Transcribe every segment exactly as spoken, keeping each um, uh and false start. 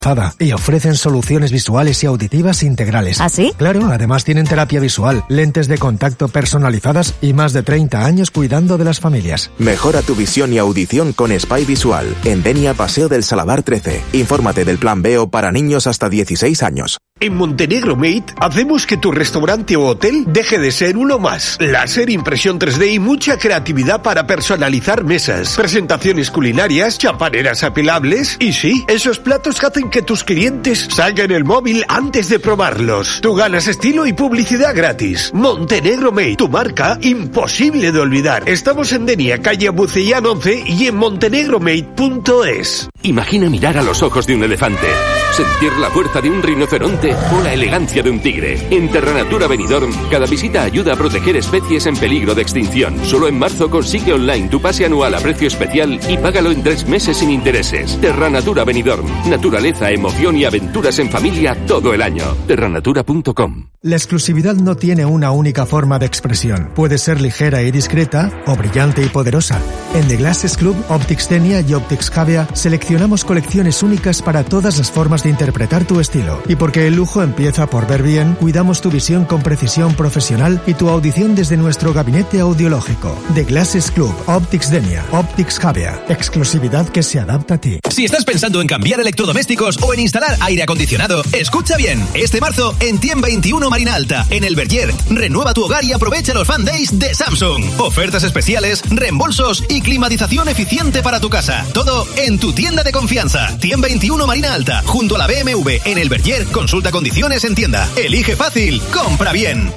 y ofrecen soluciones visuales y auditivas integrales. ¿Ah, sí? Claro, además tienen terapia visual, lentes de contacto personalizadas y más de treinta años cuidando de las familias. Mejora tu visión y audición con Spy Visual, en Denia, Paseo del Salavar trece. Infórmate del plan Veo para niños hasta dieciséis años. En Montenegro Mate hacemos que tu restaurante o hotel deje de ser uno más. Láser, impresión tres D y mucha creatividad para personalizar mesas, presentaciones culinarias, champaneras apelables y sí, esos platos que hacen que tus clientes salgan el móvil antes de probarlos. Tú ganas estilo y publicidad gratis. Montenegro Mate, tu marca imposible de olvidar. Estamos en Denia, calle Bucellán once y en montenegromate punto es. Imagina mirar a los ojos de un elefante, sentir la fuerza de un rinoceronte o la elegancia de un tigre. En Terranatura Benidorm, cada visita ayuda a proteger especies en peligro de extinción. Solo en marzo consigue online tu pase anual a precio especial y págalo en tres meses sin intereses. Terranatura Benidorm, naturaleza, emoción y aventuras en familia todo el año. terranatura punto com. La exclusividad no tiene una única forma de expresión. Puede ser ligera y discreta o brillante y poderosa. En The Glasses Club, Optics Denia y Optics Javea seleccionamos colecciones únicas para todas las formas de interpretar tu estilo. Y porque el lujo empieza por ver bien, cuidamos tu visión con precisión profesional y tu audición desde nuestro gabinete audiológico. The Glasses Club, Optics Denia, Optics Javea. Exclusividad que se adapta a ti. Si estás pensando en cambiar electrodomésticos o en instalar aire acondicionado, escucha bien. Este marzo, en Tiem veintiuno Marina Alta, en El Verger, renueva tu hogar y aprovecha los Fan Days de Samsung. Ofertas especiales, reembolsos y climatización eficiente para tu casa. Todo en tu tienda de confianza. Tiem veintiuno Marina Alta, junto a la B M W, en El Verger. Consulta condiciones en tienda. Elige fácil, compra bien.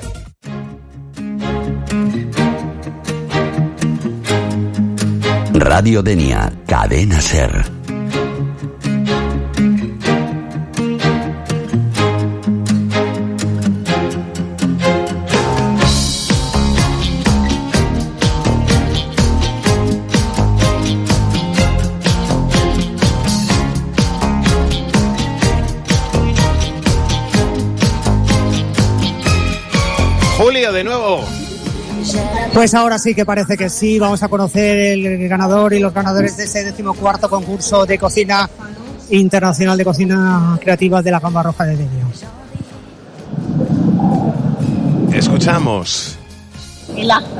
Radio Denia, Cadena Ser. Julio, de nuevo. Pues ahora sí que parece que sí, vamos a conocer el ganador y los ganadores de ese decimocuarto concurso de cocina internacional de cocina creativa de la Gamba Roja de Denia. Escuchamos. El acto.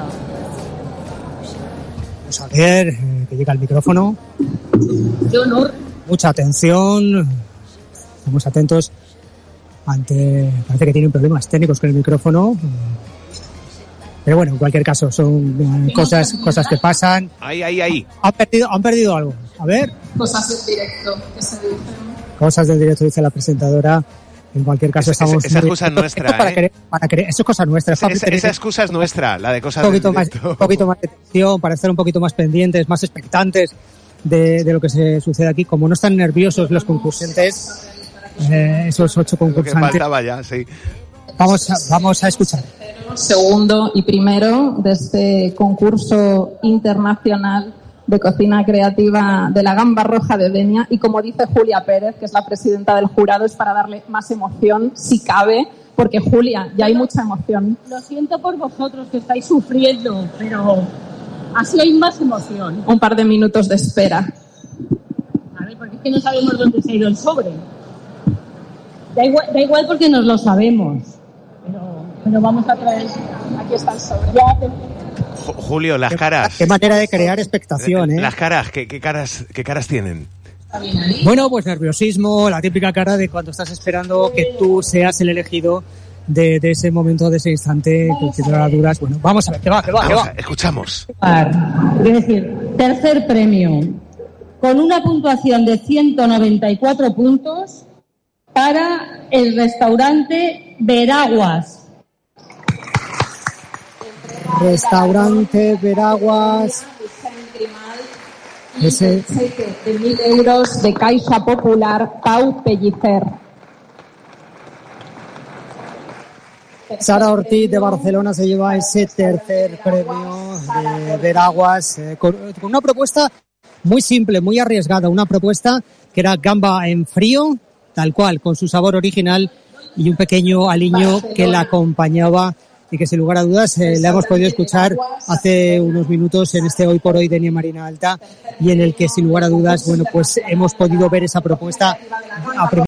Vamos a ver, eh, que llega el micrófono. Qué honor. Mucha atención. Estamos atentos ante... Parece que tienen problemas técnicos con el micrófono. Pero bueno, en cualquier caso, son eh, cosas cosas que pasan. Ahí, ahí, ahí. Han perdido, han perdido algo. A ver. Cosas del directo que se dicen. Cosas del directo, dice la presentadora. En cualquier caso, esa, estamos... Esa excusa es nuestra, para ¿eh? querer, para querer, eso es cosa nuestra. Esa, esa, esa excusa es nuestra, la de cosas un poquito del más, directo. Un poquito más de atención, para estar un poquito más pendientes, más expectantes de, de lo que se sucede aquí. Como no están nerviosos los concursantes, eh, esos ocho concursantes... Lo que faltaba ya, sí. Vamos a, vamos a escuchar. Segundo y primero de este concurso internacional de cocina creativa de la Gamba Roja de Denia, y como dice Julia Pérez, que es la presidenta del jurado, es para darle más emoción, si cabe, porque Julia, ya hay mucha emoción. Lo siento por vosotros que estáis sufriendo, pero así hay más emoción. Un par de minutos de espera. A ver, porque es que no sabemos dónde se ha ido el sobre. Da igual, da igual porque nos lo sabemos, pero, pero vamos a traer... Aquí está el sobre. Ya te... Julio, las caras. Qué manera de crear expectación, ¿eh? Las caras, ¿qué, qué caras, qué caras tienen? Bueno, pues nerviosismo, la típica cara de cuando estás esperando que tú seas el elegido de, de ese momento, de ese instante, que te da duras. Bueno, vamos a ver, que va, que va, que va. Escuchamos. Es decir, tercer premio, con una puntuación de ciento noventa y cuatro puntos para el restaurante Veraguas. Restaurante Veraguas. Ese de mil euros de Caixa Popular Pau Pellicer. Sara Ortiz de Barcelona se lleva ese tercer premio de Veraguas eh, con, con una propuesta muy simple, muy arriesgada, una propuesta que era gamba en frío, tal cual, con su sabor original y un pequeño aliño que la acompañaba y que sin lugar a dudas eh, la hemos podido escuchar hace unos minutos en este Hoy por Hoy Denia Marina Alta, y en el que sin lugar a dudas, bueno, pues hemos podido ver esa propuesta a